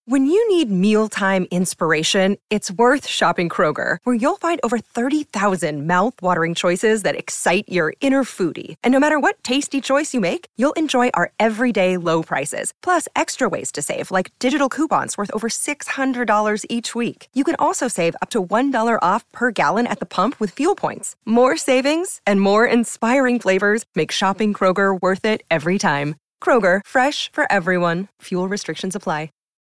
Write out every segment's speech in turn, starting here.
When you need mealtime inspiration, it's worth shopping Kroger, where you'll find over 30,000 mouth-watering choices that excite your inner foodie. And no matter what tasty choice you make, you'll enjoy our everyday low prices, plus extra ways to save, like digital coupons worth over $600 each week. You can also save up to $1 off per gallon at the pump with fuel points. More savings and more inspiring flavors make shopping Kroger worth it every time. Kroger, fresh for everyone. Fuel restrictions apply.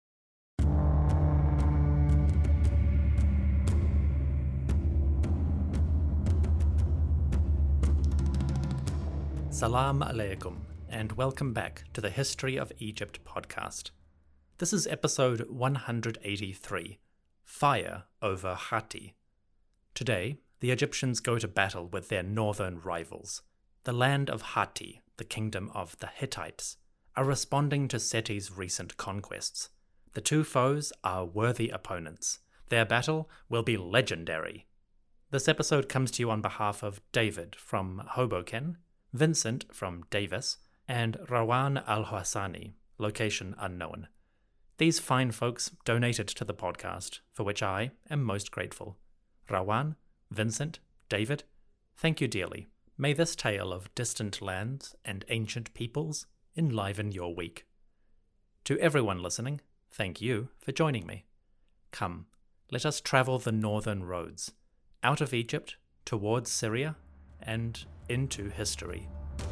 Salam alaikum, and welcome back to the History of Egypt podcast. This is episode 183, Fire over Hatti. Today, the Egyptians go to battle with their northern rivals. The land of Hatti, the kingdom of the Hittites, are responding to Seti's recent conquests. The two foes are worthy opponents. Their battle will be legendary. This episode comes to you on behalf of David from Hoboken, Vincent from Davis, and Rawan Al-Hassani, location unknown. These fine folks donated to the podcast, for which I am most grateful. Rawan, Vincent, David, thank you dearly. May this tale of distant lands and ancient peoples enliven your week. To everyone listening, thank you for joining me. Come, let us travel the northern roads, out of Egypt, towards Syria, and into history.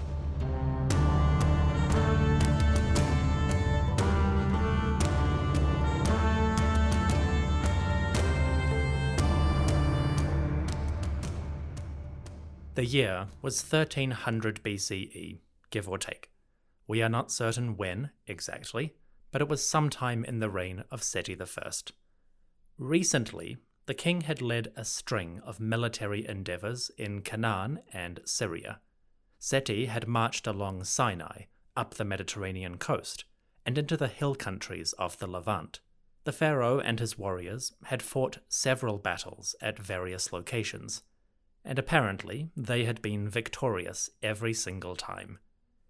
The year was 1300 BCE, give or take. We are not certain when exactly, but it was sometime in the reign of Seti I. Recently, the king had led a string of military endeavors in Canaan and Syria. Seti had marched along Sinai, up the Mediterranean coast, and into the hill countries of the Levant. The pharaoh and his warriors had fought several battles at various locations, and apparently they had been victorious every single time.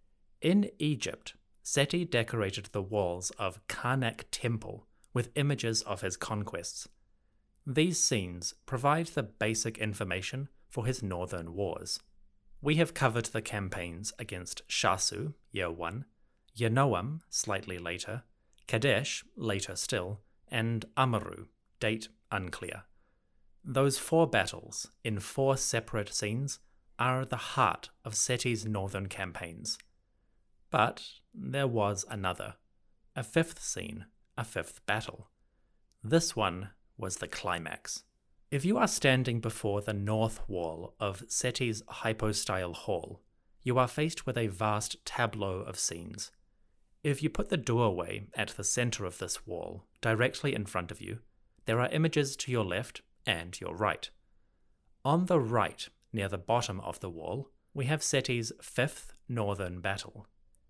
In Egypt, Seti decorated the walls of Karnak Temple with images of his conquests. These scenes provide the basic information for his northern wars. We have covered the campaigns against Shasu, year 1, Yanoam, slightly later, Kadesh, later still, and Amaru, date unclear. Those 4 battles, in 4 separate scenes, are the heart of Seti's northern campaigns. But there was another, a 5th scene, a 5th battle. This one was the climax. If you are standing before the north wall of Seti's hypostyle hall, you are faced with a vast tableau of scenes. If you put the doorway at the center of this wall, directly in front of you, there are images to your left and your right. On the right, near the bottom of the wall, we have Seti's 5th northern battle.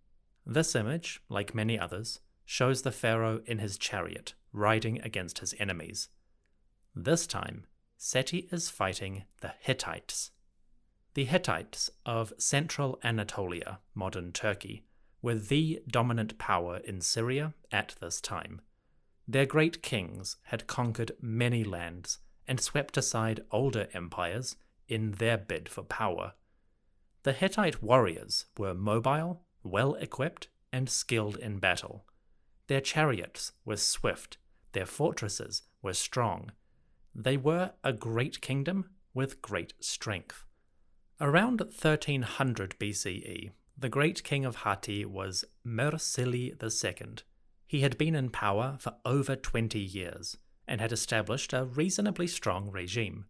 This image, like many others, shows the pharaoh in his chariot, riding against his enemies. This time, Seti is fighting the Hittites. The Hittites of central Anatolia, modern Turkey, were the dominant power in Syria at this time. Their great kings had conquered many lands and swept aside older empires in their bid for power. The Hittite warriors were mobile, well-equipped, and skilled in battle. Their chariots were swift, their fortresses were strong. They were a great kingdom with great strength. Around 1300 BCE, the great king of Hatti was Mursili II. He had been in power for over 20 years and had established a reasonably strong regime.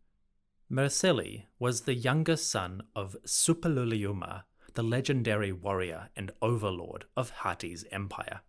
Mursili was the younger son of Suppiluliuma, the legendary warrior and overlord of Hatti's empire.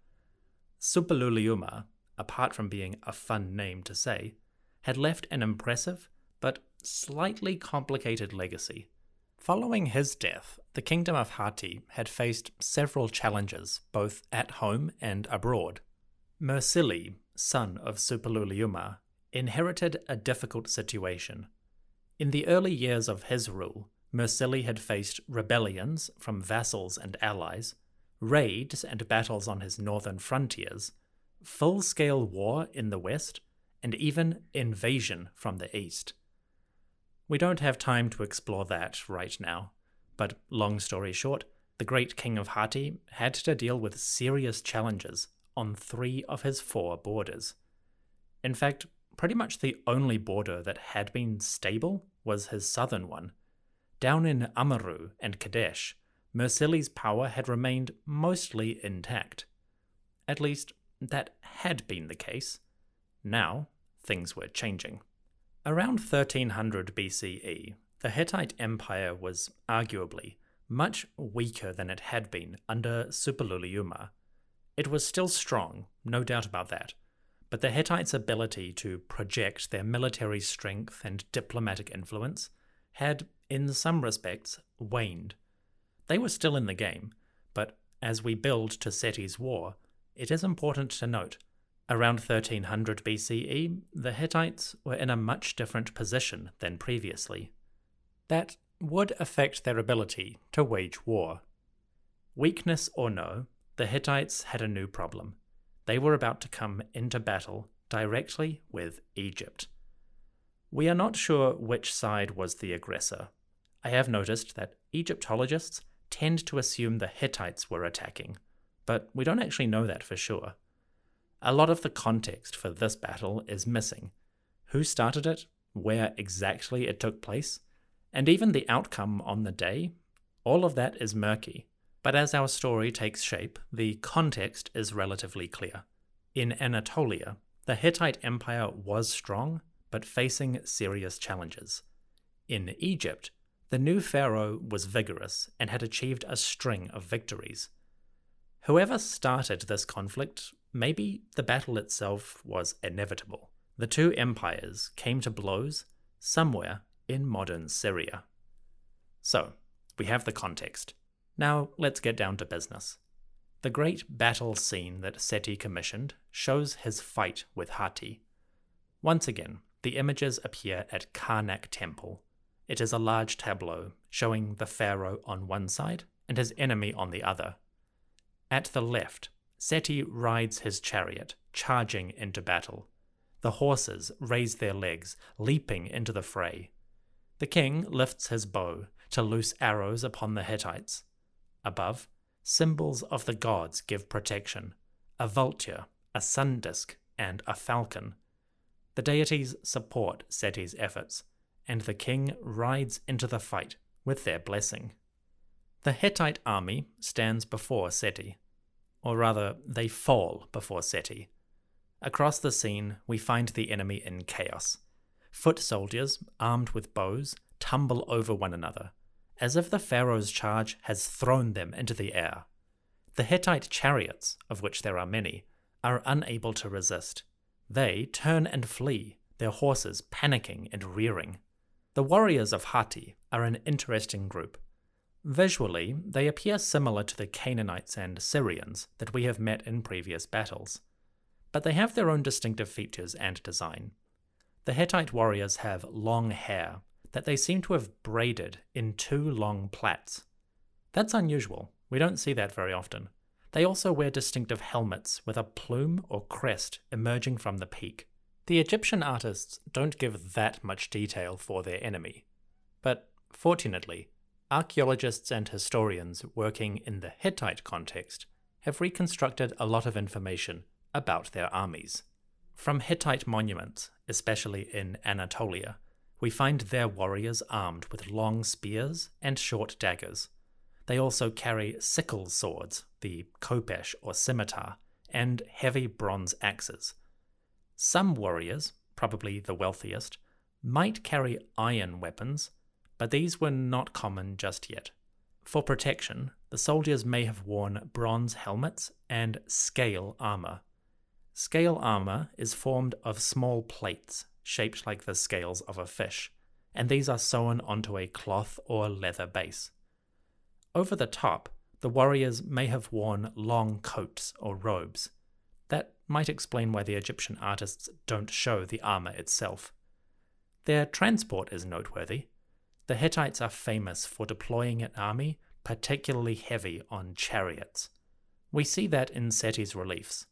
Suppiluliuma, apart from being a fun name to say, had left an impressive but slightly complicated legacy. Following his death, the kingdom of Hatti had faced several challenges both at home and abroad. Mursili, son of Suppiluliuma, inherited a difficult situation. In the early years of his rule, Mursili had faced rebellions from vassals and allies, raids and battles on his northern frontiers, full-scale war in the west, and even invasion from the east. We don't have time to explore that right now, but long story short, the great king of Hatti had to deal with serious challenges on 3 of his 4 borders. In fact, pretty much the only border that had been stable was his southern one. Down in Amaru and Kadesh, Mursili's power had remained mostly intact. At least, that had been the case. Now, things were changing. Around 1300 BCE, the Hittite Empire was arguably much weaker than it had been under Suppiluliuma. It was still strong, no doubt about that, but the Hittites' ability to project their military strength and diplomatic influence had, in some respects, waned. They were still in the game, but as we build to Seti's war, it is important to note, around 1300 BCE, the Hittites were in a much different position than previously. That would affect their ability to wage war. Weakness or no, the Hittites had a new problem. They were about to come into battle directly with Egypt. We are not sure which side was the aggressor. I have noticed that Egyptologists tend to assume the Hittites were attacking, but we don't actually know that for sure. A lot of the context for this battle is missing. Who started it, where exactly it took place, and even the outcome on the day, all of that is murky. But as our story takes shape, the context is relatively clear. In Anatolia, the Hittite Empire was strong, but facing serious challenges. In Egypt, the new pharaoh was vigorous and had achieved a string of victories. Whoever started this conflict, maybe the battle itself was inevitable. The two empires came to blows somewhere in modern Syria. So, we have the context. Now let's get down to business. The great battle scene that Seti commissioned shows his fight with Hatti. Once again, the images appear at Karnak Temple. It is a large tableau showing the pharaoh on one side and his enemy on the other. At the left, Seti rides his chariot, charging into battle. The horses raise their legs, leaping into the fray. The king lifts his bow to loose arrows upon the Hittites. Above, symbols of the gods give protection: a vulture, a sun disk, and a falcon. The deities support Seti's efforts, and the king rides into the fight with their blessing. The Hittite army stands before Seti, or rather, they fall before Seti. Across the scene, we find the enemy in chaos. Foot soldiers, armed with bows, tumble over one another, as if the pharaoh's charge has thrown them into the air. The Hittite chariots, of which there are many, are unable to resist. They turn and flee, their horses panicking and rearing. The warriors of Hatti are an interesting group. Visually, they appear similar to the Canaanites and Syrians that we have met in previous battles, but they have their own distinctive features and design. The Hittite warriors have long hair that they seem to have braided in 2 long plaits. That's unusual. We don't see that very often. They also wear distinctive helmets with a plume or crest emerging from the peak. The Egyptian artists don't give that much detail for their enemy, but fortunately, archaeologists and historians working in the Hittite context have reconstructed a lot of information about their armies. From Hittite monuments, especially in Anatolia, we find their warriors armed with long spears and short daggers. They also carry sickle swords, the khopesh or scimitar, and heavy bronze axes. Some warriors, probably the wealthiest, might carry iron weapons, but these were not common just yet. For protection, the soldiers may have worn bronze helmets and scale armor. Scale armor is formed of small plates shaped like the scales of a fish, and these are sewn onto a cloth or leather base. Over the top, the warriors may have worn long coats or robes. That might explain why the Egyptian artists don't show the armor itself. Their transport is noteworthy. The Hittites are famous for deploying an army particularly heavy on chariots. We see that in Seti's reliefs.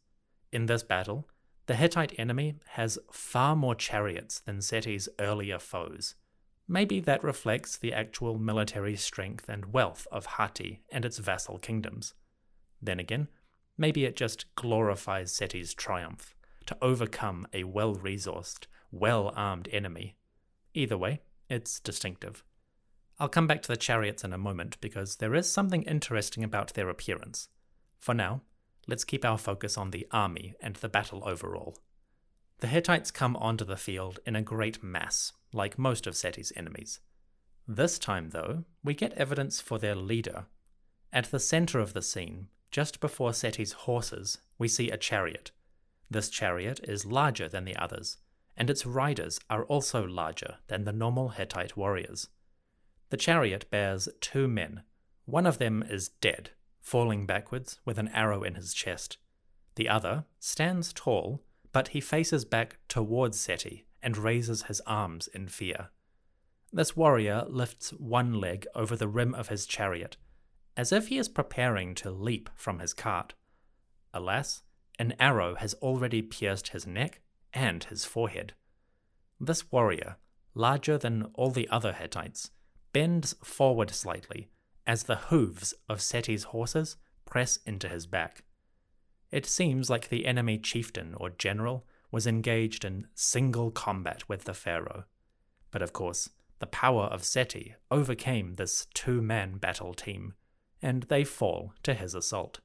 In this battle, the Hittite enemy has far more chariots than Seti's earlier foes. Maybe that reflects the actual military strength and wealth of Hatti and its vassal kingdoms. Then again, maybe it just glorifies Seti's triumph to overcome a well-resourced, well-armed enemy. Either way, it's distinctive. I'll come back to the chariots in a moment because there is something interesting about their appearance. For now, let's keep our focus on the army and the battle overall. The Hittites come onto the field in a great mass, like most of Seti's enemies. This time, though, we get evidence for their leader. At the center of the scene, just before Seti's horses, we see a chariot. This chariot is larger than the others, and its riders are also larger than the normal Hittite warriors. The chariot bears 2 men. One of them is dead, falling backwards with an arrow in his chest. The other stands tall, but he faces back towards Seti and raises his arms in fear. This warrior lifts one leg over the rim of his chariot, as if he is preparing to leap from his cart. Alas, an arrow has already pierced his neck and his forehead. This warrior, larger than all the other Hittites, bends forward slightly as the hooves of Seti's horses press into his back. It seems like the enemy chieftain or general was engaged in single combat with the pharaoh. But of course, the power of Seti overcame this 2-man battle team, and they fall to his assault.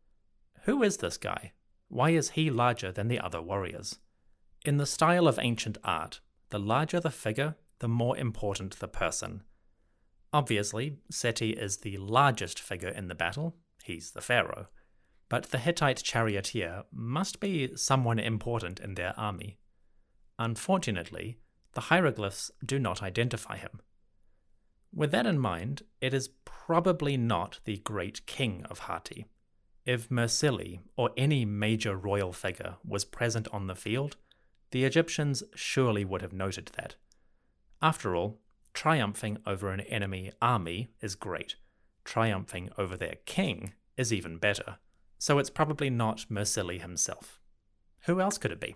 Who is this guy? Why is he larger than the other warriors? In the style of ancient art, the larger the figure, the more important the person. Obviously, Seti is the largest figure in the battle, he's the pharaoh, but the Hittite charioteer must be someone important in their army. Unfortunately, the hieroglyphs do not identify him. With that in mind, it is probably not the great king of Hatti. If Mursili or any major royal figure was present on the field, the Egyptians surely would have noted that. After all, triumphing over an enemy army is great. Triumphing over their king is even better. So it's probably not Mursili himself. Who else could it be?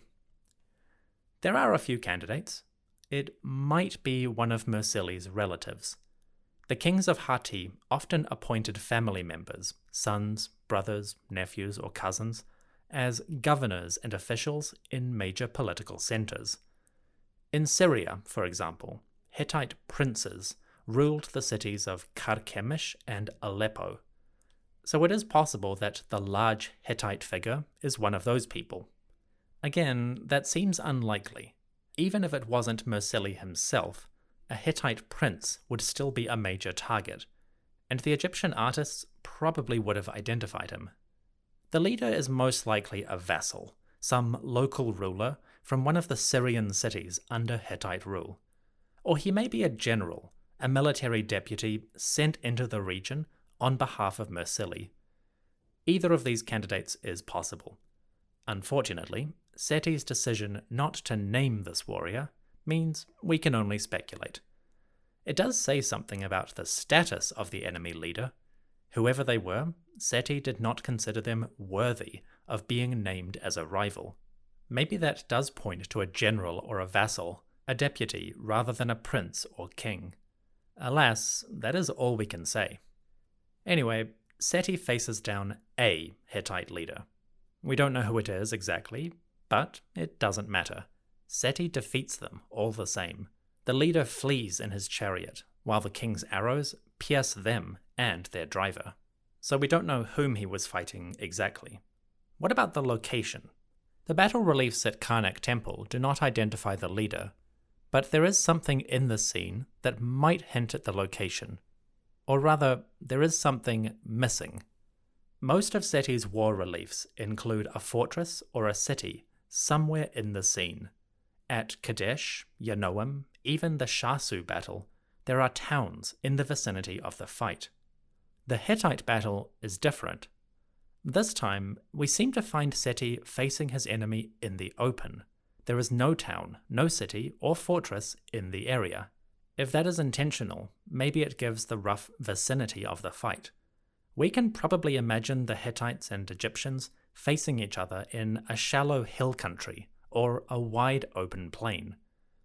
There are a few candidates. It might be one of Mursili's relatives. The kings of Hatti often appointed family members, sons, brothers, nephews, or cousins, as governors and officials in major political centers. In Syria, for example, Hittite princes ruled the cities of Carchemish and Aleppo. So it is possible that the large Hittite figure is one of those people. Again, that seems unlikely. Even if it wasn't Mursili himself, a Hittite prince would still be a major target, and the Egyptian artists probably would have identified him. The leader is most likely a vassal, some local ruler from one of the Syrian cities under Hittite rule. Or he may be a general, a military deputy sent into the region on behalf of Mursili. Either of these candidates is possible. Unfortunately, Seti's decision not to name this warrior means we can only speculate. It does say something about the status of the enemy leader. Whoever they were, Seti did not consider them worthy of being named as a rival. Maybe that does point to a general or a vassal, a deputy rather than a prince or king. Alas, that is all we can say. Anyway, Seti faces down a Hittite leader. We don't know who it is exactly, but it doesn't matter. Seti defeats them all the same. The leader flees in his chariot, while the king's arrows pierce them and their driver. So we don't know whom he was fighting exactly. What about the location? The battle reliefs at Karnak Temple do not identify the leader, but there is something in the scene that might hint at the location. Or rather, there is something missing. Most of Seti's war reliefs include a fortress or a city somewhere in the scene. At Kadesh, Yanoam, even the Shasu battle, there are towns in the vicinity of the fight. The Hittite battle is different. This time, we seem to find Seti facing his enemy in the open. There is no town, no city, or fortress in the area. If that is intentional, maybe it gives the rough vicinity of the fight. We can probably imagine the Hittites and Egyptians facing each other in a shallow hill country or a wide open plain.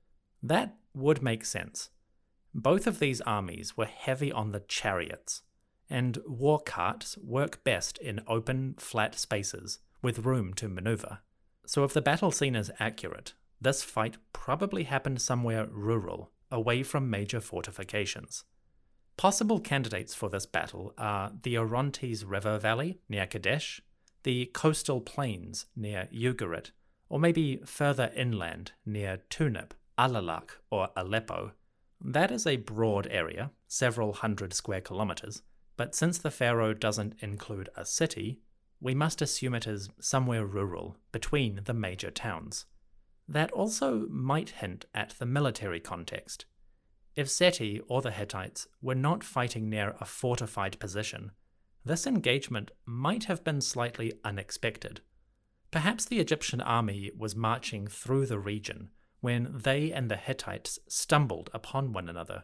That would make sense. Both of these armies were heavy on the chariots, and war carts work best in open, flat spaces with room to maneuver. So if the battle scene is accurate, this fight probably happened somewhere rural, away from major fortifications. Possible candidates for this battle are the Orontes River Valley near Kadesh, the coastal plains near Ugarit, or maybe further inland near Tunip, Alalak, or Aleppo. That is a broad area, several hundred square kilometers, but since the pharaoh doesn't include a city, we must assume it is somewhere rural, between the major towns. That also might hint at the military context. If Seti or the Hittites were not fighting near a fortified position, this engagement might have been slightly unexpected. Perhaps the Egyptian army was marching through the region when they and the Hittites stumbled upon one another.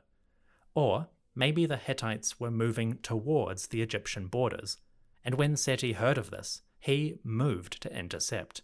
Or maybe the Hittites were moving towards the Egyptian borders, and when Seti heard of this, he moved to intercept.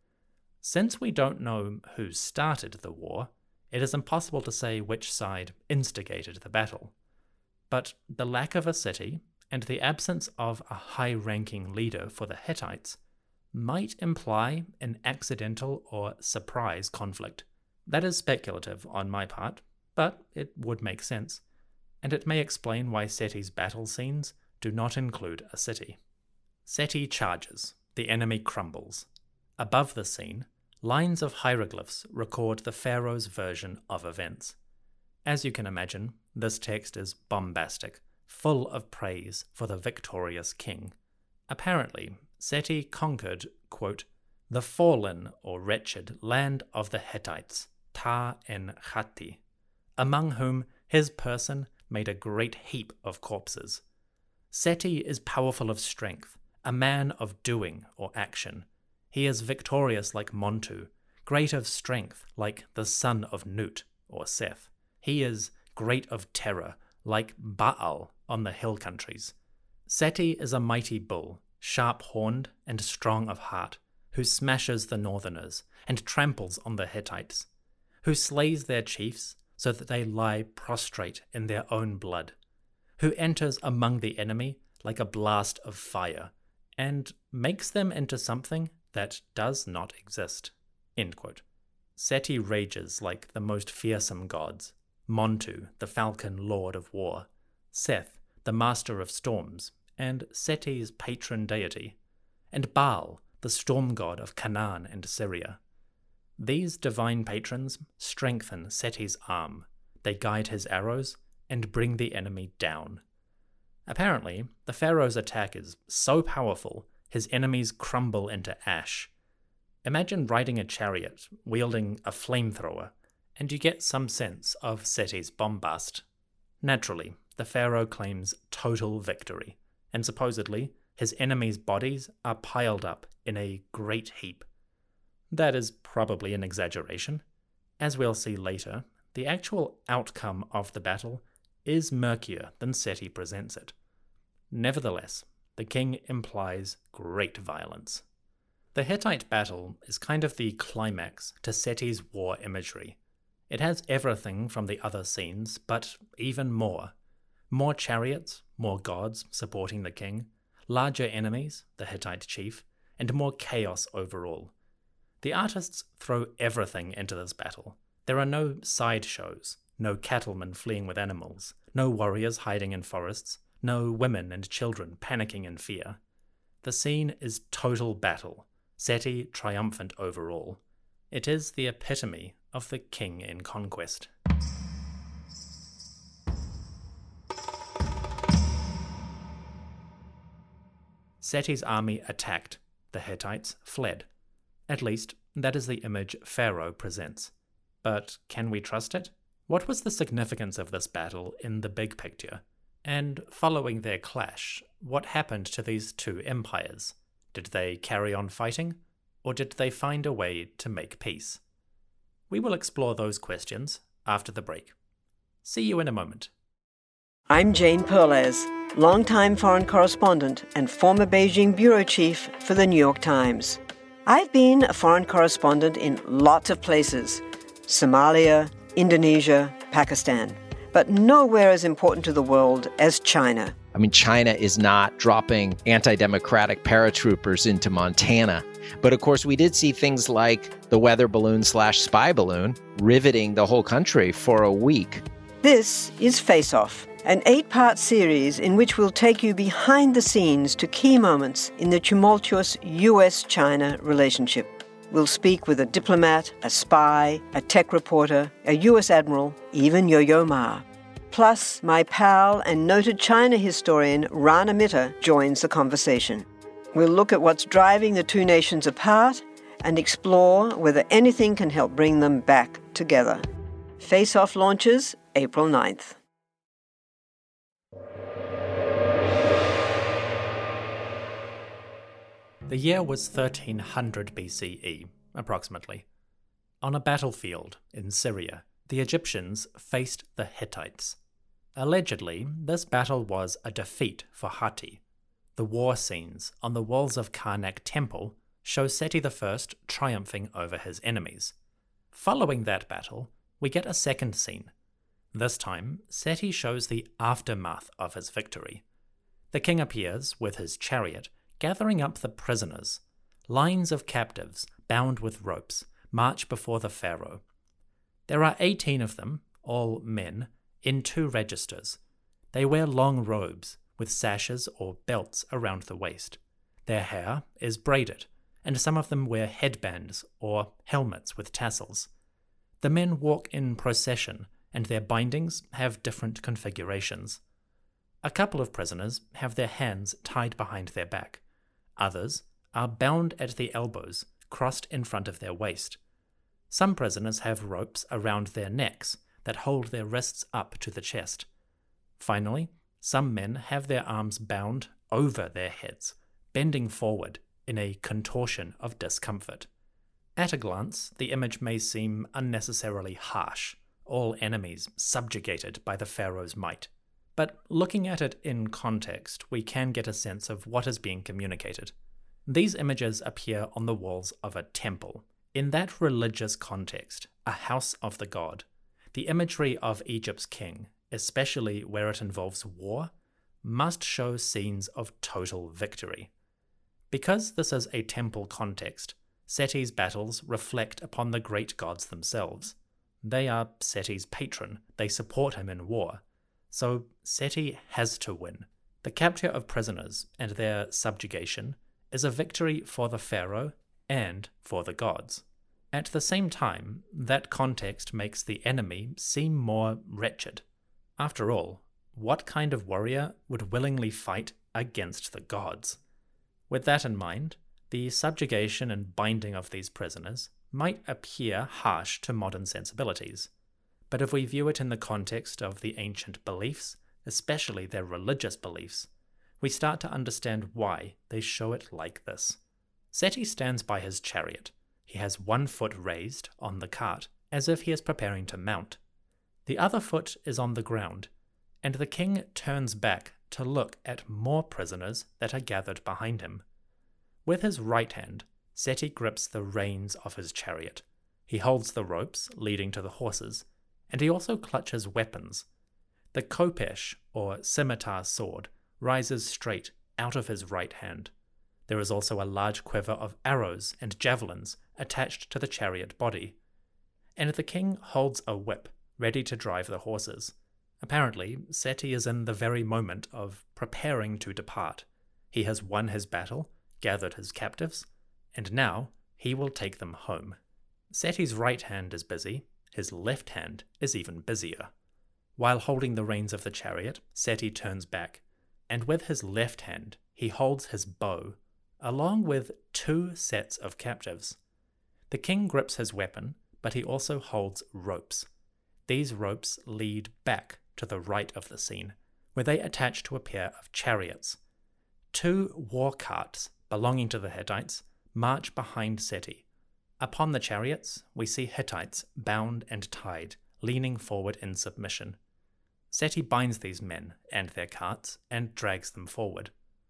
Since we don't know who started the war, it is impossible to say which side instigated the battle. But the lack of a city and the absence of a high-ranking leader for the Hittites might imply an accidental or surprise conflict. That is speculative on my part, but it would make sense, and it may explain why Seti's battle scenes do not include a city. Seti charges, the enemy crumbles. Above the scene, lines of hieroglyphs record the pharaoh's version of events. As you can imagine, this text is bombastic, full of praise for the victorious king. Apparently, Seti conquered, quote, the fallen or wretched land of the Hittites, Ta en Khati, among whom his person made a great heap of corpses. Seti is powerful of strength, a man of doing or action. He is victorious like Montu, great of strength like the son of Nut or Seth. He is great of terror like Baal on the hill countries. Seti is a mighty bull, sharp-horned and strong of heart, who smashes the northerners and tramples on the Hittites, who slays their chiefs so that they lie prostrate in their own blood, who enters among the enemy like a blast of fire, and makes them into something that does not exist. End quote. Seti rages like the most fearsome gods, Montu, the falcon lord of war, Seth, the master of storms, and Seti's patron deity, and Baal, the storm god of Canaan and Syria. These divine patrons strengthen Seti's arm, they guide his arrows, and bring the enemy down. Apparently, the pharaoh's attack is so powerful, his enemies crumble into ash. Imagine riding a chariot, wielding a flamethrower, and you get some sense of Seti's bombast. Naturally, the pharaoh claims total victory, and supposedly, his enemies' bodies are piled up in a great heap. That is probably an exaggeration. As we'll see later, the actual outcome of the battle is murkier than Seti presents it. Nevertheless, the king implies great violence. The Hittite battle is kind of the climax to Seti's war imagery. It has everything from the other scenes, but even more. More chariots, more gods supporting the king, larger enemies, the Hittite chief, and more chaos overall. The artists throw everything into this battle. There are no sideshows, no cattlemen fleeing with animals, no warriors hiding in forests, no women and children panicking in fear. The scene is total battle, Seti triumphant overall. It is the epitome of the king in conquest. Seti's army attacked, the Hittites fled. At least, that is the image Pharaoh presents. But can we trust it? What was the significance of this battle in the big picture? And following their clash, what happened to these two empires? Did they carry on fighting, or did they find a way to make peace? We will explore those questions after the break. See you in a moment. I'm Jane Perlez, longtime foreign correspondent and former Beijing bureau chief for the New York Times. I've been a foreign correspondent in lots of places: Somalia, Indonesia, Pakistan, but nowhere as important to the world as China. I mean, China is not dropping anti-democratic paratroopers into Montana. But of course, we did see things like the weather balloon/spy balloon riveting the whole country for a week. This is Face Off, an 8-part series in which we'll take you behind the scenes to key moments in the tumultuous US-China relationship. We'll speak with a diplomat, a spy, a tech reporter, a US admiral, even Yo-Yo Ma. Plus, my pal and noted China historian Rana Mitter joins the conversation. We'll look at what's driving the two nations apart and explore whether anything can help bring them back together. Face Off launches April 9th. The year was 1300 BCE, approximately. On a battlefield in Syria, the Egyptians faced the Hittites. Allegedly, this battle was a defeat for Hatti. The war scenes on the walls of Karnak Temple show Seti I triumphing over his enemies. Following that battle, we get a second scene. This time, Seti shows the aftermath of his victory. The king appears with his chariot, gathering up the prisoners. Lines of captives, bound with ropes, march before the pharaoh. There are 18 of them, all men, in 2 registers. They wear long robes with sashes or belts around the waist. Their hair is braided, and some of them wear headbands or helmets with tassels. The men walk in procession, and their bindings have different configurations. A couple of prisoners have their hands tied behind their back. Others are bound at the elbows, crossed in front of their waist. Some prisoners have ropes around their necks that hold their wrists up to the chest. Finally, some men have their arms bound over their heads, bending forward in a contortion of discomfort. At a glance, the image may seem unnecessarily harsh, all enemies subjugated by the pharaoh's might. But looking at it in context, we can get a sense of what is being communicated. These images appear on the walls of a temple. In that religious context, a house of the god, the imagery of Egypt's king, especially where it involves war, must show scenes of total victory. Because this is a temple context, Seti's battles reflect upon the great gods themselves. They are Seti's patron, they support him in war. So Seti has to win. The capture of prisoners and their subjugation is a victory for the pharaoh and for the gods. At the same time, that context makes the enemy seem more wretched. After all, what kind of warrior would willingly fight against the gods? With that in mind, the subjugation and binding of these prisoners might appear harsh to modern sensibilities. But if we view it in the context of the ancient beliefs, especially their religious beliefs, we start to understand why they show it like this. Seti stands by his chariot. He has one foot raised on the cart, as if he is preparing to mount. The other foot is on the ground, and the king turns back to look at more prisoners that are gathered behind him. With his right hand, Seti grips the reins of his chariot. He holds the ropes leading to the horses, and he also clutches weapons. The khopesh, or scimitar sword, rises straight out of his right hand. There is also a large quiver of arrows and javelins attached to the chariot body. And the king holds a whip, ready to drive the horses. Apparently, Seti is in the very moment of preparing to depart. He has won his battle, gathered his captives, and now he will take them home. Seti's right hand is busy, his left hand is even busier. While holding the reins of the chariot, Seti turns back, and with his left hand he holds his bow, along with 2 sets of captives. The king grips his weapon, but he also holds ropes. These ropes lead back to the right of the scene, where they attach to a pair of chariots. 2 war carts belonging to the Hittites march behind Seti. Upon the chariots, we see Hittites bound and tied, leaning forward in submission. Seti binds these men and their carts and drags them forward.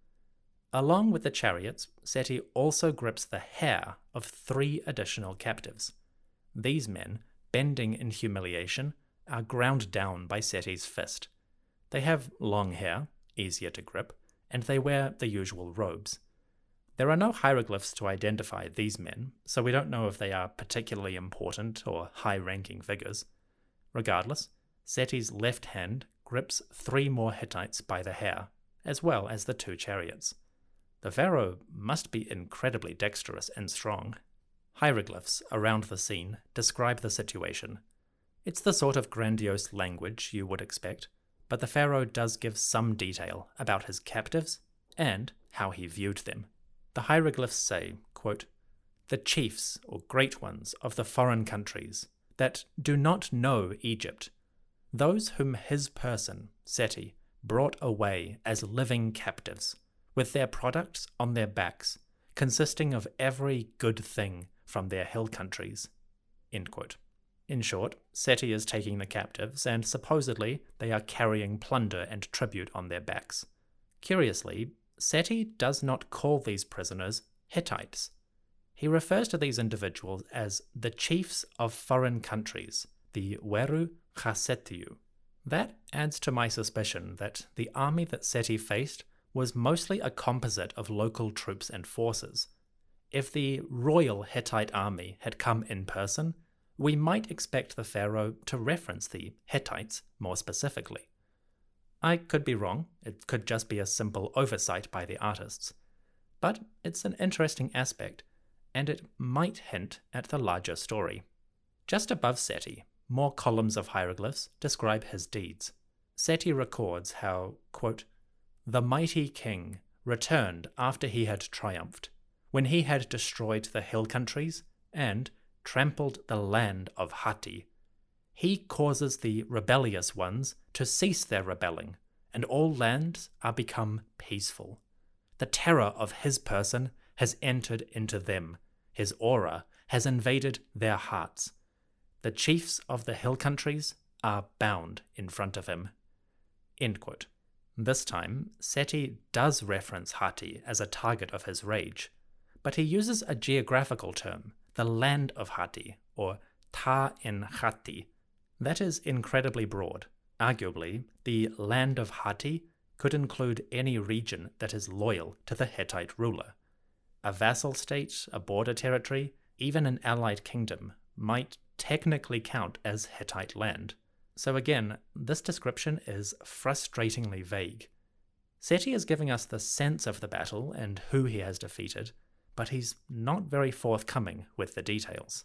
Along with the chariots, Seti also grips the hair of 3 additional captives. These men, bending in humiliation, are ground down by Seti's fist. They have long hair, easier to grip, and they wear the usual robes. There are no hieroglyphs to identify these men, so we don't know if they are particularly important or high-ranking figures. Regardless, Seti's left hand grips 3 more Hittites by the hair, as well as the 2 chariots. The pharaoh must be incredibly dexterous and strong. Hieroglyphs around the scene describe the situation. It's the sort of grandiose language you would expect, but the pharaoh does give some detail about his captives and how he viewed them. The hieroglyphs say, quote, "The chiefs or great ones of the foreign countries that do not know Egypt, those whom his person, Seti, brought away as living captives, with their products on their backs, consisting of every good thing from their hill countries." End quote. In short, Seti is taking the captives, and supposedly they are carrying plunder and tribute on their backs. Curiously, Seti does not call these prisoners Hittites. He refers to these individuals as the chiefs of foreign countries, the Weru Khasetiu. That adds to my suspicion that the army that Seti faced was mostly a composite of local troops and forces. If the royal Hittite army had come in person, we might expect the pharaoh to reference the Hittites more specifically. I could be wrong, it could just be a simple oversight by the artists. But it's an interesting aspect, and it might hint at the larger story. Just above Seti, more columns of hieroglyphs describe his deeds. Seti records how, quote, "The mighty king returned after he had triumphed, when he had destroyed the hill countries and trampled the land of Hatti. He causes the rebellious ones to cease their rebelling, and all lands are become peaceful. The terror of his person has entered into them. His aura has invaded their hearts. The chiefs of the hill countries are bound in front of him." End quote. This time, Seti does reference Hatti as a target of his rage, but he uses a geographical term, the land of Hatti, or Ta-en-Hatti. That is incredibly broad. Arguably, the land of Hatti could include any region that is loyal to the Hittite ruler. A vassal state, a border territory, even an allied kingdom might technically count as Hittite land. So again, this description is frustratingly vague. Seti is giving us the sense of the battle and who he has defeated, but he's not very forthcoming with the details.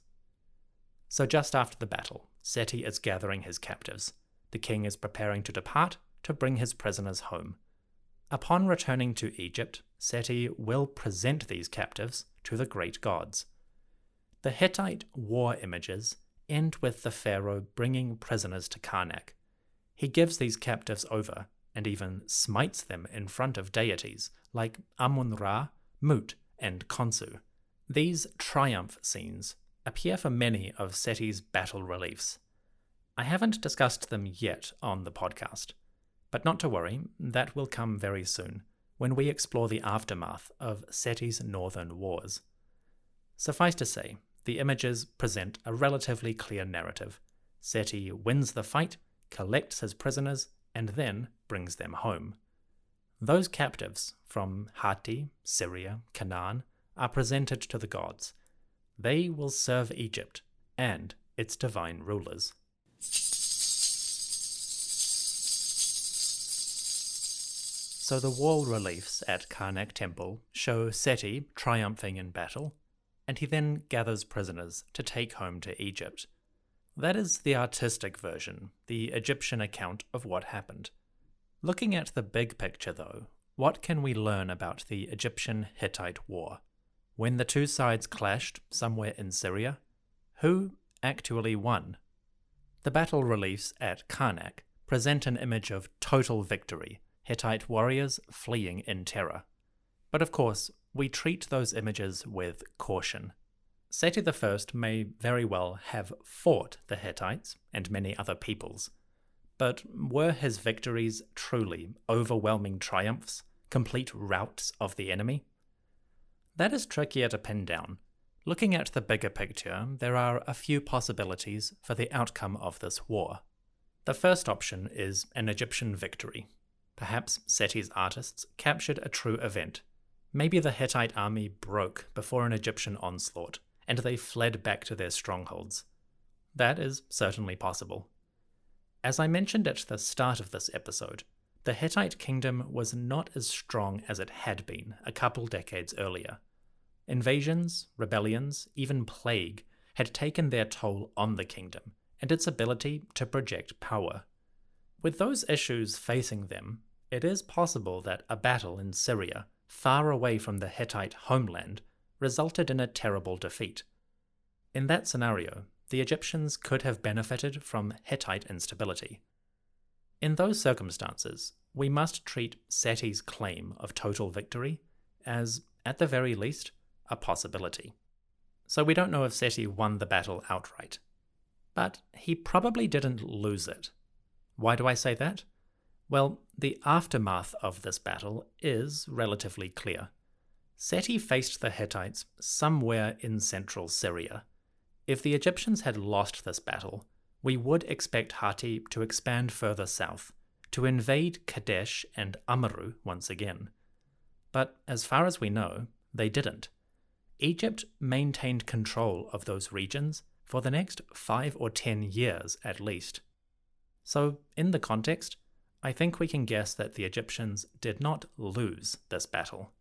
So just after the battle, Seti is gathering his captives. The king is preparing to depart to bring his prisoners home. Upon returning to Egypt, Seti will present these captives to the great gods. The Hittite war images end with the pharaoh bringing prisoners to Karnak. He gives these captives over and even smites them in front of deities like Amun-Ra, Mut, and Khonsu. These triumph scenes appear for many of Seti's battle reliefs. I haven't discussed them yet on the podcast, but not to worry, that will come very soon, when we explore the aftermath of Seti's northern wars. Suffice to say, the images present a relatively clear narrative. Seti wins the fight, collects his prisoners, and then brings them home. Those captives from Hatti, Syria, Canaan are presented to the gods. They will serve Egypt and its divine rulers. So the wall reliefs at Karnak Temple show Seti triumphing in battle, and he then gathers prisoners to take home to Egypt. That is the artistic version, the Egyptian account of what happened. Looking at the big picture though, what can we learn about the Egyptian-Hittite war? When the two sides clashed somewhere in Syria, who actually won? The battle reliefs at Karnak present an image of total victory, Hittite warriors fleeing in terror. But of course, we treat those images with caution. Seti I may very well have fought the Hittites and many other peoples, But were his victories truly overwhelming triumphs, complete routs of the enemy? That is trickier to pin down. Looking at the bigger picture, there are a few possibilities for the outcome of this war. The first option is an Egyptian victory. Perhaps Seti's artists captured a true event. Maybe the Hittite army broke before an Egyptian onslaught, and they fled back to their strongholds. That is certainly possible. As I mentioned at the start of this episode, the Hittite kingdom was not as strong as it had been a couple decades earlier. Invasions, rebellions, even plague had taken their toll on the kingdom and its ability to project power. With those issues facing them, it is possible that a battle in Syria, far away from the Hittite homeland, resulted in a terrible defeat. In that scenario, the Egyptians could have benefited from Hittite instability. In those circumstances, we must treat Seti's claim of total victory as, at the very least, a possibility. So we don't know if Seti won the battle outright. But he probably didn't lose it. Why do I say that? Well, the aftermath of this battle is relatively clear. Seti faced the Hittites somewhere in central Syria. If the Egyptians had lost this battle, we would expect Hati to expand further south, to invade Kadesh and Amru once again. But as far as we know, they didn't. Egypt maintained control of those regions for the next 5 or 10 years at least. So, in the context, I think we can guess that the Egyptians did not lose this battle.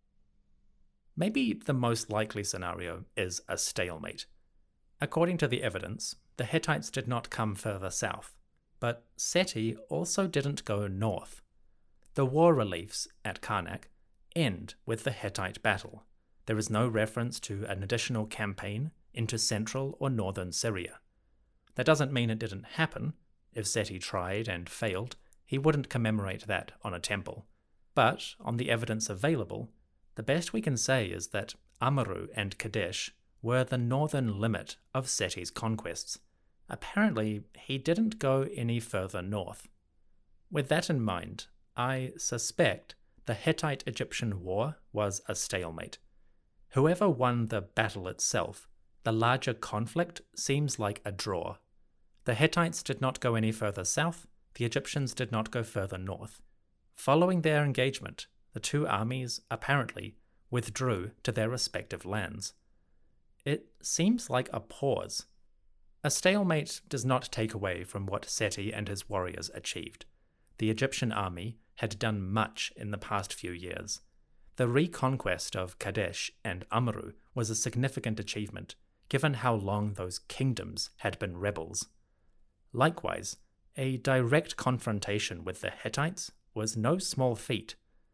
Maybe the most likely scenario is a stalemate. According to the evidence, the Hittites did not come further south, but Seti also didn't go north. The war reliefs at Karnak end with the Hittite battle. There is no reference to an additional campaign into central or northern Syria. That doesn't mean it didn't happen. If Seti tried and failed, he wouldn't commemorate that on a temple. But, on the evidence available, the best we can say is that Amru and Kadesh were the northern limit of Seti's conquests. Apparently, he didn't go any further north. With that in mind, I suspect the Hittite-Egyptian war was a stalemate. Whoever won the battle itself, the larger conflict seems like a draw. The Hittites did not go any further south, the Egyptians did not go further north. Following their engagement, the two armies apparently withdrew to their respective lands. It seems like a pause. A stalemate does not take away from what Seti and his warriors achieved. The Egyptian army had done much in the past few years. The reconquest of Kadesh and Amru was a significant achievement, given how long those kingdoms had been rebels. Likewise, a direct confrontation with the Hittites was no small feat.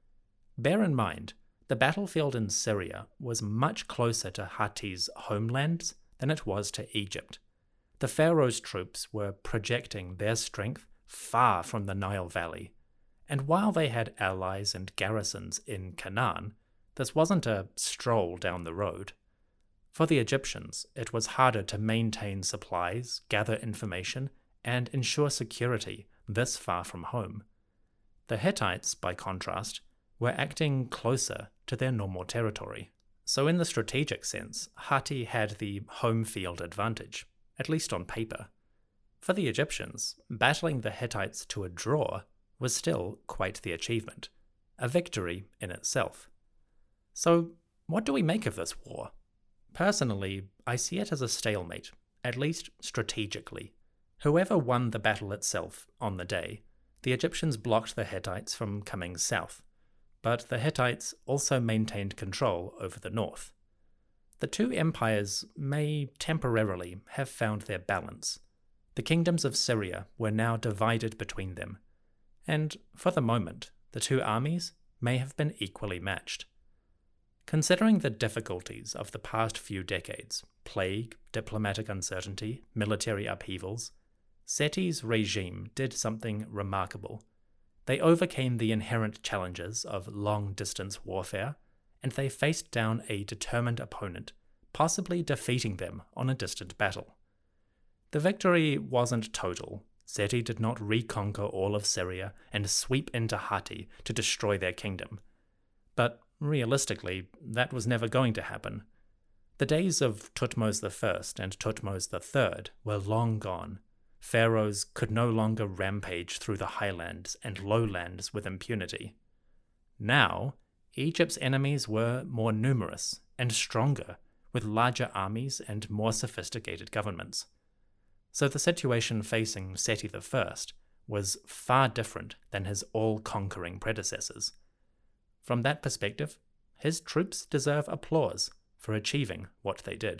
Bear in mind, the battlefield in Syria was much closer to Hati's homelands than it was to Egypt. The pharaoh's troops were projecting their strength far from the Nile Valley, and while they had allies and garrisons in Canaan, this wasn't a stroll down the road. For the Egyptians, it was harder to maintain supplies, gather information, and ensure security this far from home. The Hittites, by contrast, were acting closer to their normal territory. So in the strategic sense, Hati had the home field advantage, at least on paper. For the Egyptians, battling the Hittites to a draw was still quite the achievement, a victory in itself. So, what do we make of this war? Personally, I see it as a stalemate, at least strategically. Whoever won the battle itself on the day, the Egyptians blocked the Hittites from coming south, but the Hittites also maintained control over the north. The two empires may temporarily have found their balance. The kingdoms of Syria were now divided between them, and for the moment, the two armies may have been equally matched. Considering the difficulties of the past few decades, plague, diplomatic uncertainty, military upheavals, Seti's regime did something remarkable. They overcame the inherent challenges of long-distance warfare, and they faced down a determined opponent, possibly defeating them on a distant battle. The victory wasn't total, Seti did not reconquer all of Syria and sweep into Hatti to destroy their kingdom. But realistically, that was never going to happen. The days of Thutmose I and Thutmose III were long gone. Pharaohs could no longer rampage through the highlands and lowlands with impunity. Now, Egypt's enemies were more numerous and stronger, with larger armies and more sophisticated governments. So the situation facing Seti I was far different than his all-conquering predecessors. From that perspective, his troops deserve applause for achieving what they did.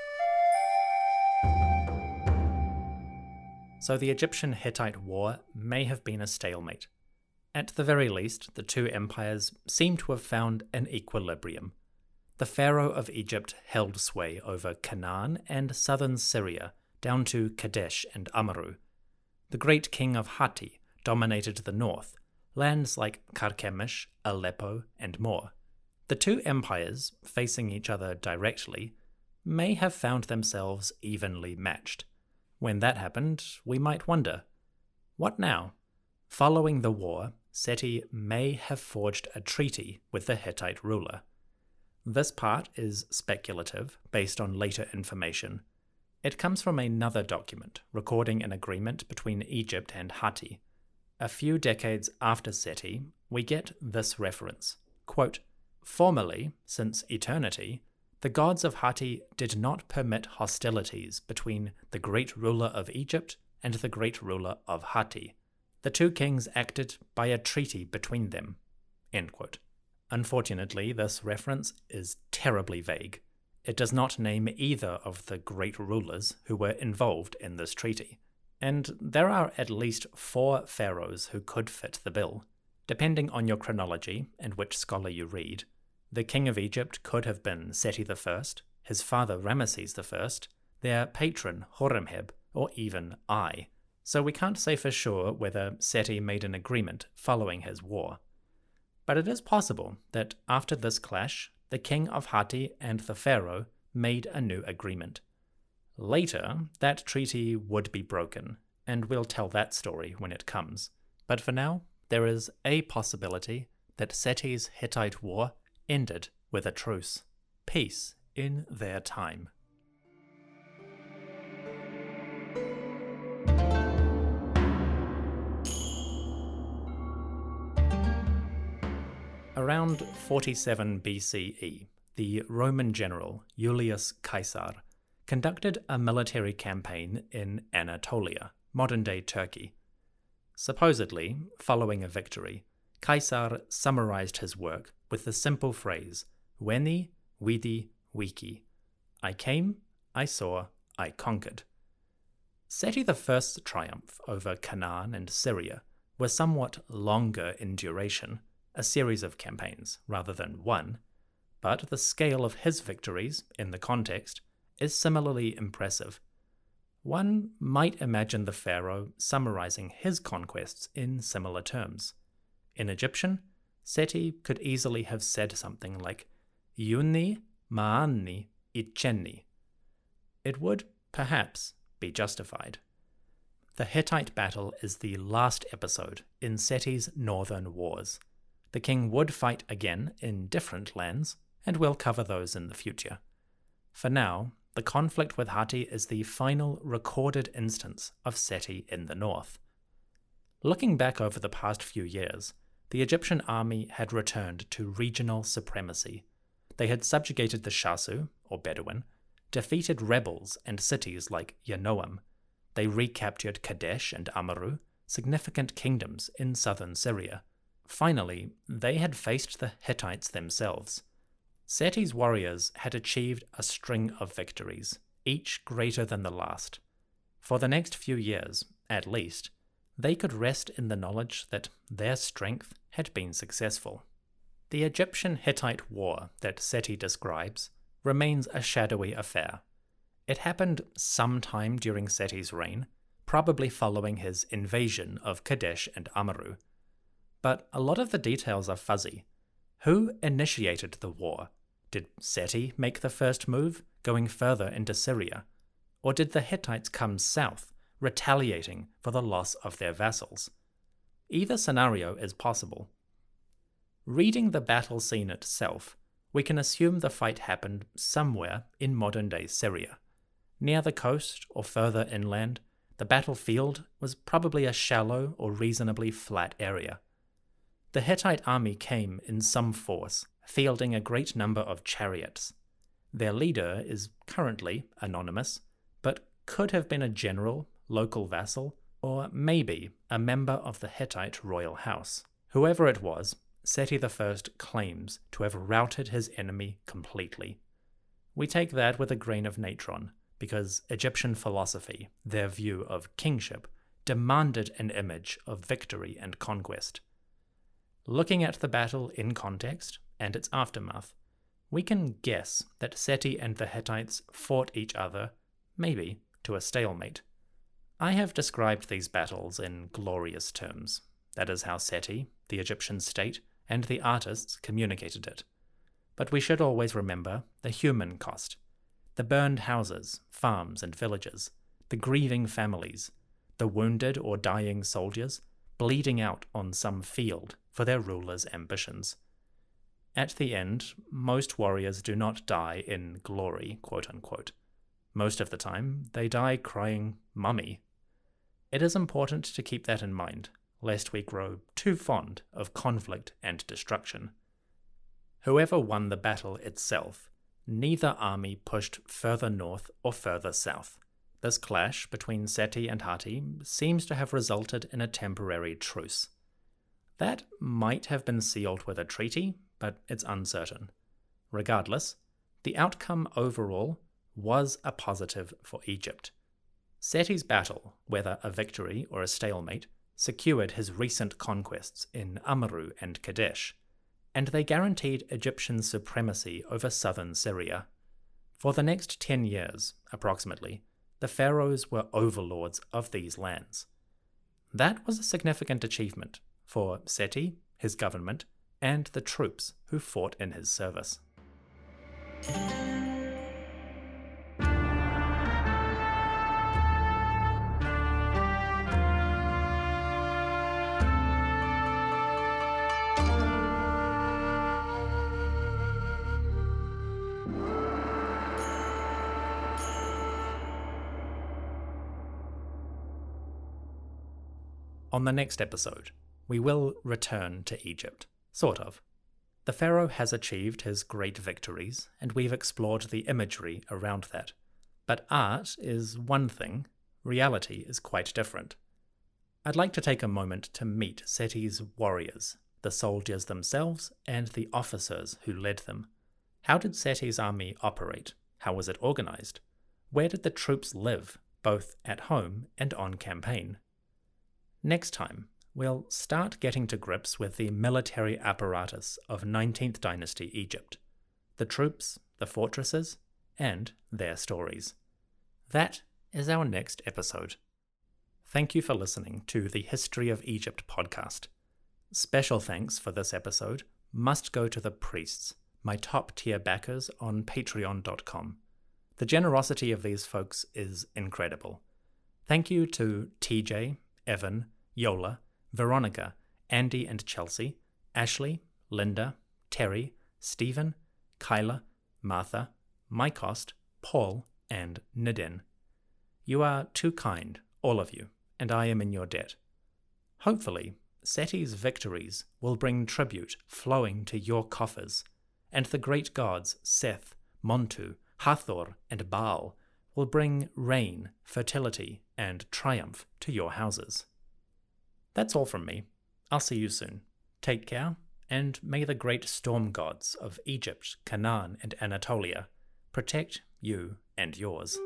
So the Egyptian-Hittite War may have been a stalemate. At the very least, the two empires seem to have found an equilibrium. The Pharaoh of Egypt held sway over Canaan and southern Syria, down to Kadesh and Amru. The great king of Hatti dominated the north, lands like Carchemish, Aleppo, and more. The two empires, facing each other directly, may have found themselves evenly matched. When that happened, we might wonder, what now? Following the war, Seti may have forged a treaty with the Hittite ruler. This part is speculative, based on later information. It comes from another document recording an agreement between Egypt and Hatti. A few decades after Seti, we get this reference, quote, "Formerly, since eternity, the gods of Hatti did not permit hostilities between the great ruler of Egypt and the great ruler of Hatti. The two kings acted by a treaty between them." End quote. Unfortunately, this reference is terribly vague. It does not name either of the great rulers who were involved in this treaty. And there are at least 4 pharaohs who could fit the bill. Depending on your chronology and which scholar you read, the king of Egypt could have been Seti I, his father Ramesses I, their patron Horemheb, or even I. So we can't say for sure whether Seti made an agreement following his war. But it is possible that after this clash, the king of Hatti and the pharaoh made a new agreement. Later, that treaty would be broken, and we'll tell that story when it comes. But for now, there is a possibility that Seti's Hittite war ended with a truce. Peace in their time. Around 47 BCE, the Roman general Julius Caesar conducted a military campaign in Anatolia, modern-day Turkey. Supposedly, following a victory, Caesar summarized his work with the simple phrase, "Veni, vidi, vici." I came, I saw, I conquered. Seti I's triumph over Canaan and Syria was somewhat longer in duration, a series of campaigns rather than one, but the scale of his victories, in the context, is similarly impressive. One might imagine the pharaoh summarizing his conquests in similar terms. In Egyptian, Seti could easily have said something like, "Yunni, Ma'anni, Itchenni." It would, perhaps, be justified. The Hittite battle is the last episode in Seti's northern wars. The king would fight again in different lands, and we'll cover those in the future. For now, the conflict with Hatti is the final recorded instance of Seti in the north. Looking back over the past few years, the Egyptian army had returned to regional supremacy. They had subjugated the Shasu, or Bedouin, defeated rebels and cities like Yanoam. They recaptured Kadesh and Amru, significant kingdoms in southern Syria. Finally, they had faced the Hittites themselves. Seti's warriors had achieved a string of victories, each greater than the last. For the next few years, at least, they could rest in the knowledge that their strength had been successful. The Egyptian-Hittite war that Seti describes remains a shadowy affair. It happened sometime during Seti's reign, probably following his invasion of Kadesh and Amru. But a lot of the details are fuzzy. Who initiated the war? Did Seti make the first move, going further into Syria? Or did the Hittites come south, retaliating for the loss of their vassals. Either scenario is possible. Reading the battle scene itself, we can assume the fight happened somewhere in modern-day Syria. Near the coast or further inland, the battlefield was probably a shallow or reasonably flat area. The Hittite army came in some force, fielding a great number of chariots. Their leader is currently anonymous, but could have been a general, local vassal, or maybe a member of the Hittite royal house. Whoever it was, Seti I claims to have routed his enemy completely. We take that with a grain of natron, because Egyptian philosophy, their view of kingship, demanded an image of victory and conquest. Looking at the battle in context and its aftermath, we can guess that Seti and the Hittites fought each other, maybe, to a stalemate. I have described these battles in glorious terms. That is how Seti, the Egyptian state, and the artists communicated it. But we should always remember the human cost. The burned houses, farms, and villages, the grieving families, the wounded or dying soldiers, bleeding out on some field for their rulers' ambitions. At the end, most warriors do not die in glory, quote-unquote. Most of the time, they die crying, "Mummy." It is important to keep that in mind, lest we grow too fond of conflict and destruction. Whoever won the battle itself, neither army pushed further north or further south. This clash between Seti and Hati seems to have resulted in a temporary truce. That might have been sealed with a treaty, but it's uncertain. Regardless, the outcome overall was a positive for Egypt. Seti's battle, whether a victory or a stalemate, secured his recent conquests in Amru and Kadesh, and they guaranteed Egyptian supremacy over southern Syria. For the next 10 years, approximately, the pharaohs were overlords of these lands. That was a significant achievement for Seti, his government, and the troops who fought in his service. On the next episode, we will return to Egypt. Sort of. The pharaoh has achieved his great victories, and we've explored the imagery around that. But art is one thing, reality is quite different. I'd like to take a moment to meet Seti's warriors, the soldiers themselves, and the officers who led them. How did Seti's army operate? How was it organized? Where did the troops live, both at home and on campaign? Next time, we'll start getting to grips with the military apparatus of 19th dynasty Egypt, the troops, the fortresses, and their stories. That is our next episode. Thank you for listening to the History of Egypt podcast. Special thanks for this episode must go to the priests, my top-tier backers on patreon.com. The generosity of these folks is incredible. Thank you to TJ, Evan, Yola, Veronica, Andy and Chelsea, Ashley, Linda, Terry, Stephen, Kyla, Martha, Mycost, Paul, and Nidin. You are too kind, all of you, and I am in your debt. Hopefully, Seti's victories will bring tribute flowing to your coffers, and the great gods Seth, Montu, Hathor, and Baal will bring rain, fertility, and triumph to your houses. That's all from me. I'll see you soon. Take care, and may the great storm gods of Egypt, Canaan, and Anatolia protect you and yours.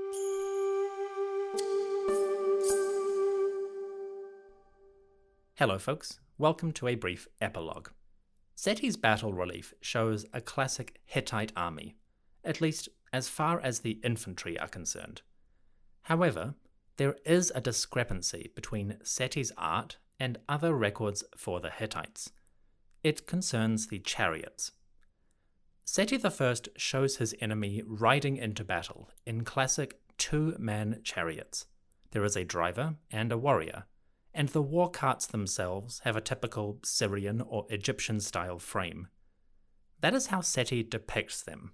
Hello folks, welcome to a brief epilogue. Seti's battle relief shows a classic Hittite army, at least as far as the infantry are concerned. However, there is a discrepancy between Seti's art and other records for the Hittites. It concerns the chariots. Seti I shows his enemy riding into battle in classic two-man chariots. There is a driver and a warrior, and the war carts themselves have a typical Syrian or Egyptian-style frame. That is how Seti depicts them.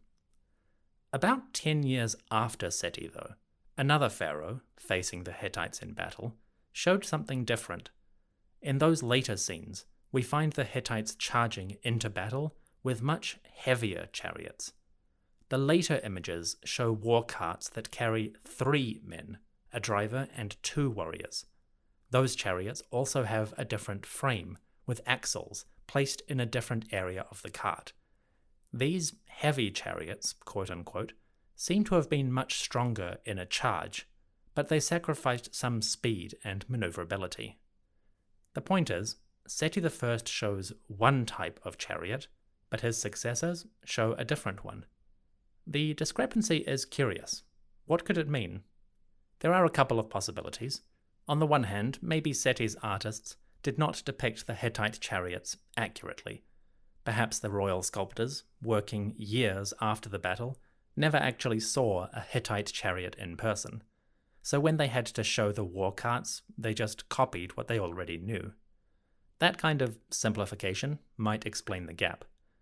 About 10 years after Seti, though, another pharaoh, facing the Hittites in battle, showed something different. In those later scenes, we find the Hittites charging into battle with much heavier chariots. The later images show war carts that carry 3 men, a driver and 2 warriors. Those chariots also have a different frame, with axles placed in a different area of the cart. These heavy chariots, quote-unquote, seem to have been much stronger in a charge, but they sacrificed some speed and maneuverability. The point is, Seti I shows one type of chariot, but his successors show a different one. The discrepancy is curious. What could it mean? There are a couple of possibilities. On the one hand, maybe Seti's artists did not depict the Hittite chariots accurately. Perhaps the royal sculptors, working years after the battle, never actually saw a Hittite chariot in person. So when they had to show the war carts, they just copied what they already knew. That kind of simplification might explain the gap.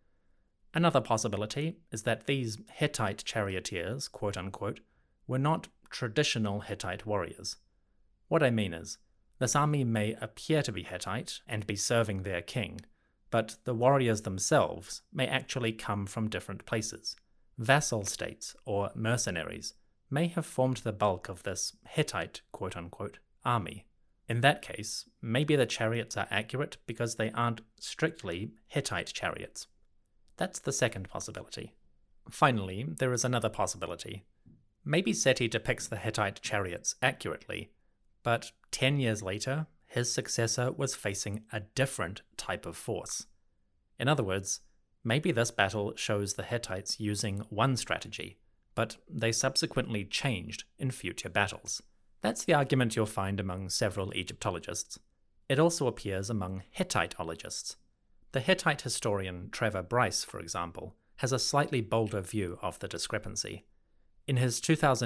Another possibility is that these Hittite charioteers, quote-unquote, were not traditional Hittite warriors. What I mean is, this army may appear to be Hittite and be serving their king, but the warriors themselves may actually come from different places. Vassal states or mercenaries may have formed the bulk of this Hittite, quote-unquote, army. In that case, maybe the chariots are accurate because they aren't strictly Hittite chariots. That's the second possibility. Finally, there is another possibility. Maybe Seti depicts the Hittite chariots accurately, but 10 years later, his successor was facing a different type of force. In other words, maybe this battle shows the Hittites using one strategy, but they subsequently changed in future battles. That's the argument you'll find among several Egyptologists. It also appears among Hittitologists. The Hittite historian Trevor Bryce, for example, has a slightly bolder view of the discrepancy. In his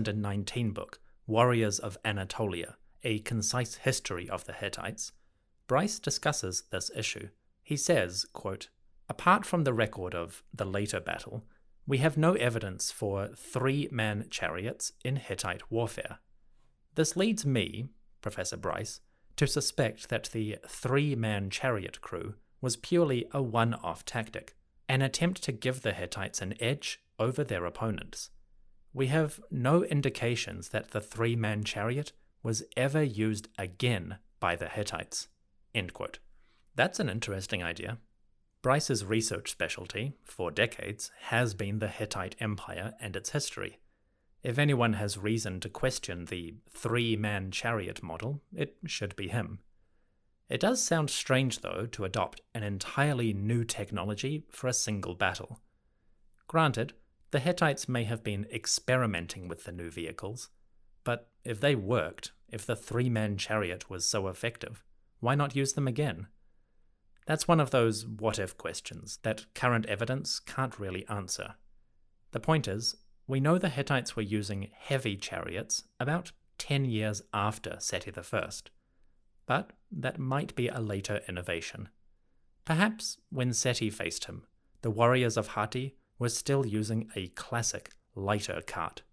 2019 book, Warriors of Anatolia, A Concise History of the Hittites, Bryce discusses this issue. He says, quote, "Apart from the record of the later battle, we have no evidence for 3-man chariots in Hittite warfare. This leads me, Professor Bryce, to suspect that the 3-man chariot crew was purely a one-off tactic, an attempt to give the Hittites an edge over their opponents. We have no indications that the 3-man chariot was ever used again by the Hittites." End quote. That's an interesting idea. Bryce's research specialty, for decades, has been the Hittite Empire and its history. If anyone has reason to question the 3-man chariot model, it should be him. It does sound strange, though, to adopt an entirely new technology for a single battle. Granted, the Hittites may have been experimenting with the new vehicles, but if they worked, if the 3-man chariot was so effective, why not use them again? That's one of those what-if questions that current evidence can't really answer. The point is, we know the Hittites were using heavy chariots about 10 years after Seti I, but that might be a later innovation. Perhaps when Seti faced him, the warriors of Hatti were still using a classic, lighter cart.